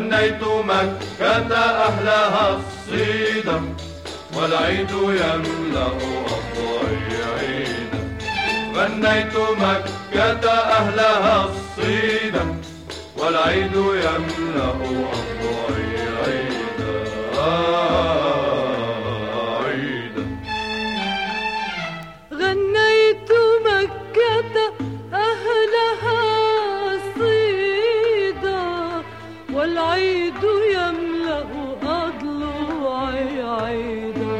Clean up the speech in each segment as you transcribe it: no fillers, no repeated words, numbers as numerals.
غنيت مكة أهلها الصيدا، والعيد يملأ أضلعي عيدا. غنيت مكة أهلها الصيدا، والعيد يملأ أضلعي عيدا عيدا. غنيت مكة أهلها صيدا، والعيد يملأ أضلعي عيدا.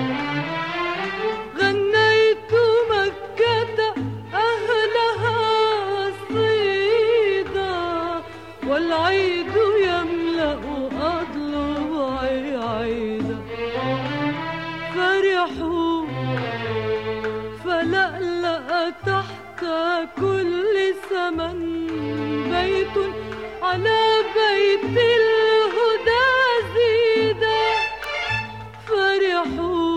غنيت مكة أهلها صيدا، والعيد يملأ أضلعي عيدا. فرحوا فلألأ تحت كل سمن بيت على بيت الهدى زيدا. فرحوا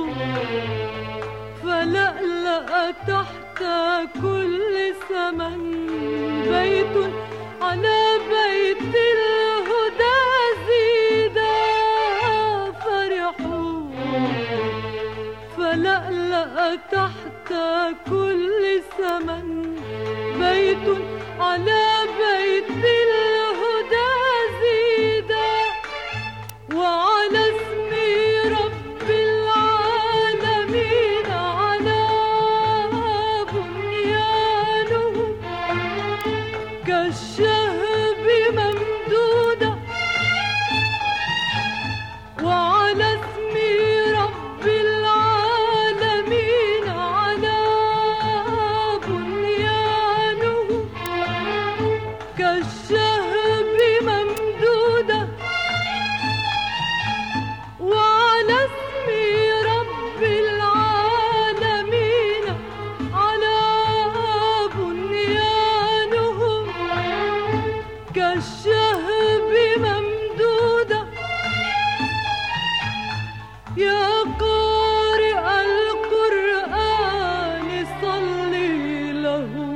فلألأ تحت كل سمن بيت على بيت الهدى زيدا. فرحوا فلألأ تحت كل سمن بيت على بيت الهدى زيدا. وعلى اسم رب العالمين على بنيانه كالشهب ممدودة. وعلى اسم رب العالمين على بنيانه كالشهب ممدودة. وعلى اسم رب العالمين على بنيانه كالشهب ممدودة. يا قارئ القرآن صلي لهم،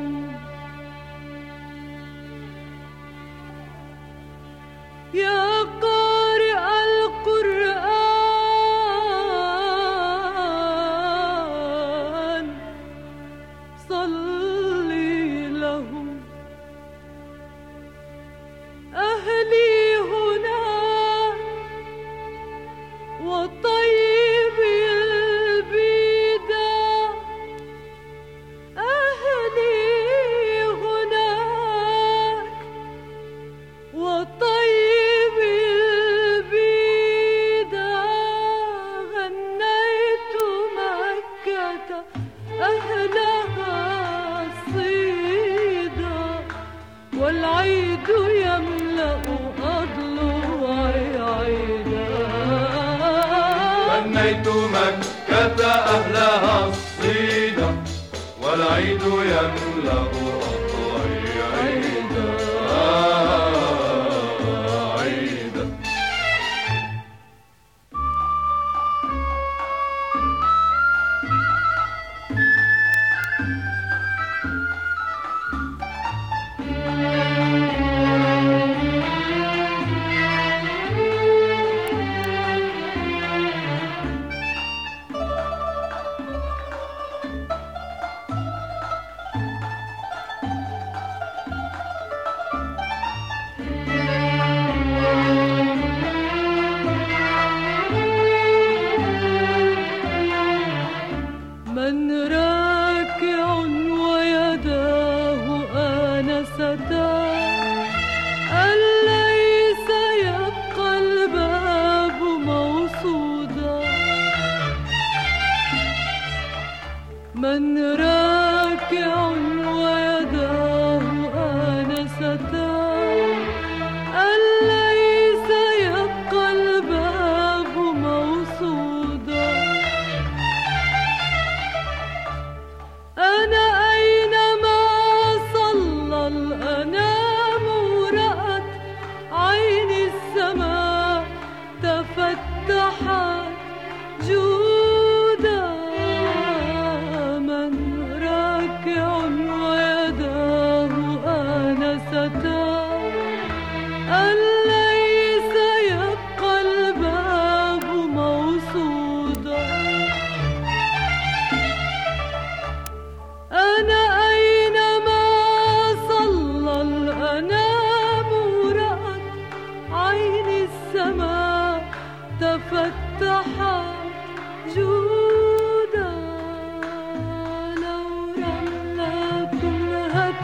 يا قارئ القرآن صلي لهم. أهلي هنا وطيب البيدا. أهلي هناك وطيب البيدا. غنيت مكة أهلها صيدا، والعيد يملأ أضلعي عيدا. غنيت مكة أهلها الصيدا، والعيد يملأ أضلعي عيدا عيدا.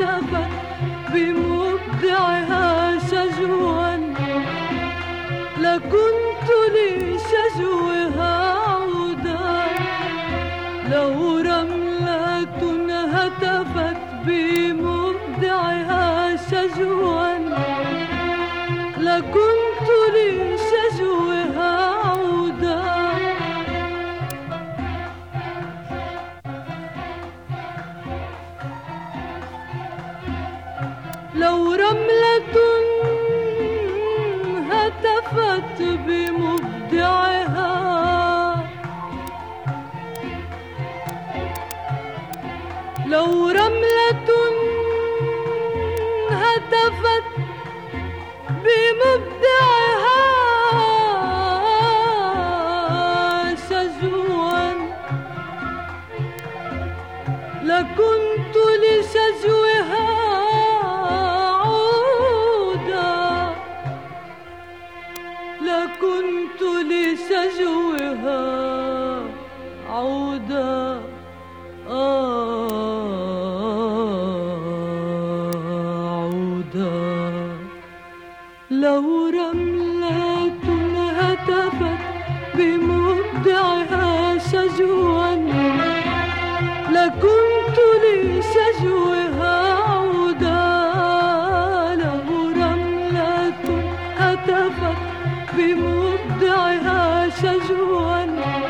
هتفت بمبدعها شجوا، لكنت لشجوها عودا. لو رملة هتفت بمبدعها شجوا، لكنت لشجوها عودا. لو رملة هتفت بمبدعها، لو رملة هتفت بمبدعها شجوا، لكنت لشجوها عودا. لكنت لشجوها عودا. عودا. لو رملة هتفت بمبدعها شجوا، لكنت لشجوها عودا. لو رملة هتفت بمبدعها شجوا،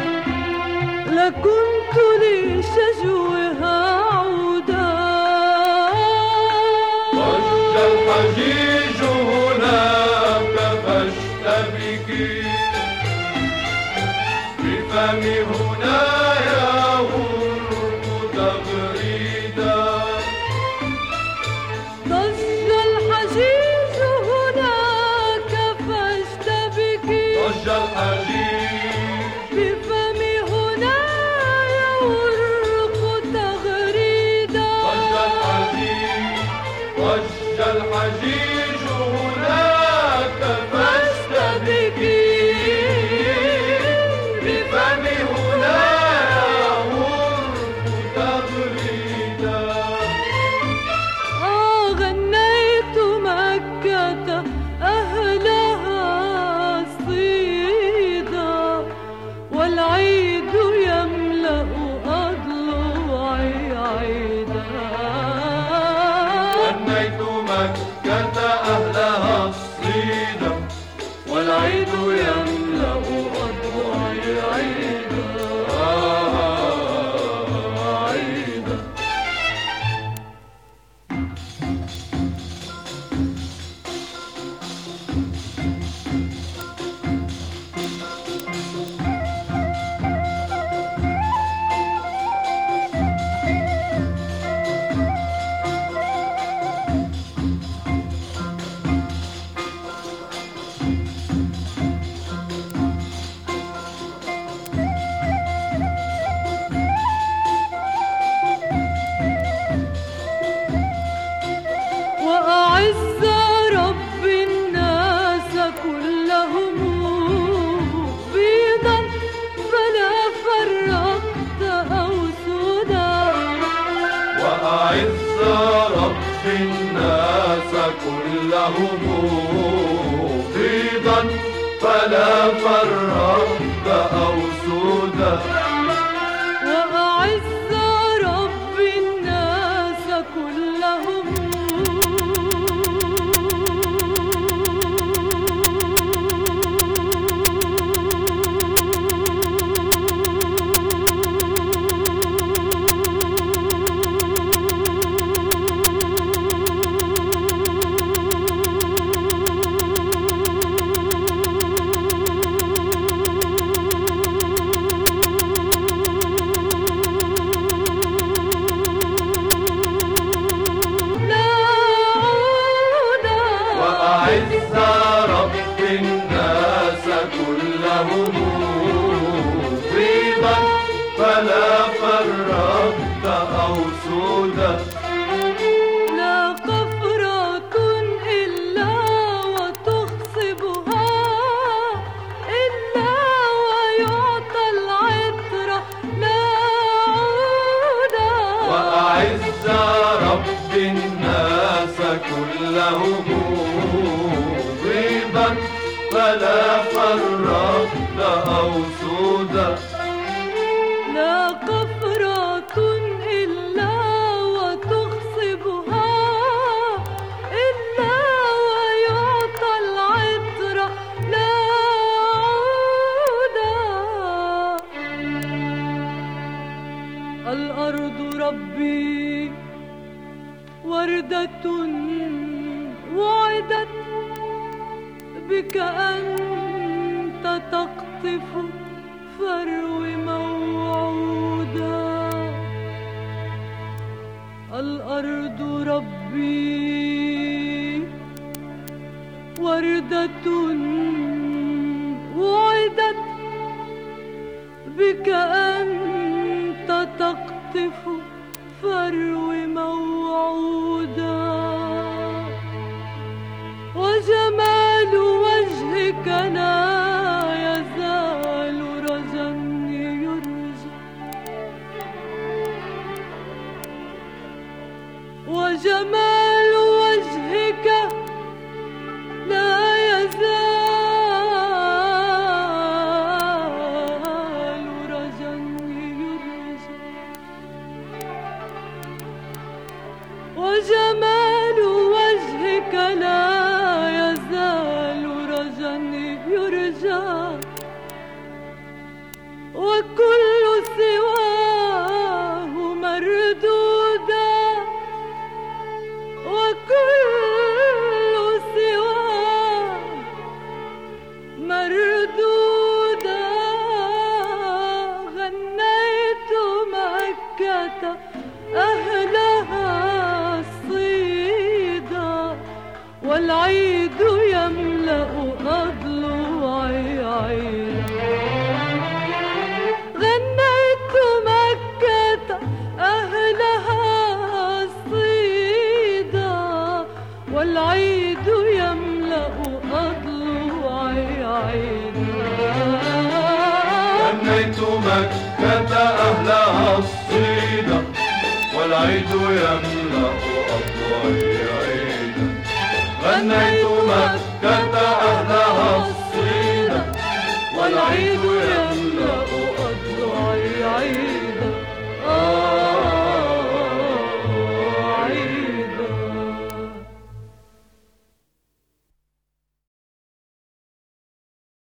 لكنت لشجوها عودا. ضج الحجيج هناك فاشتبكي، بفم هنا يغر تغريدا. ضج الحجيج هناك فاشتبكي، ضج الحجيج بفم هنا يغرق تغريدا. ضج الحجيج، ضج الحجيج هناك فاشتبكي، بفم هنا يغر تغريدا. غنيت مكة أهلها صيدا، والعيد يملأ أضلوعي عيدا. غنيت مكة أهلها الصيدا، والعيد يملأ أضلوعي عيدا. عيدا. وأعز رب الناس كلهم بيضا، فلا فرقت أو سودا. وأعز رب الناس كلهم بيضا، فلا فرقت أو سودا. وأعز رب الناس كلهم كلهم بيضا فلا فرقت أو سودا. لا قفرة إلا وتخصبها إلا ويعطى العطر لا عودا. الأرض ربي وردة وعدت بك أنت تقطف فروي موعودا. الأرض ربي وردة وعدت بك أنت تقطف فروي موعودا. وجمال وجهك لا يزال رجا يرجى. وجمال وجهك لا يزال رجا يرجى. وجمال وجهك لا يزال رجا يرجى. وكل سواه مردودا. وكل سواه مردودا. غنيت مكة أهلها الصيدا والعيد يملأ أضلوعي عيدا. غنيت مكة أهلها الصيدا والعيد يملأ أضلوعي عيدا. غنيت مكة أهلها الصيدا والعيد يملأ أضلوعي عيدا. غنيت مكة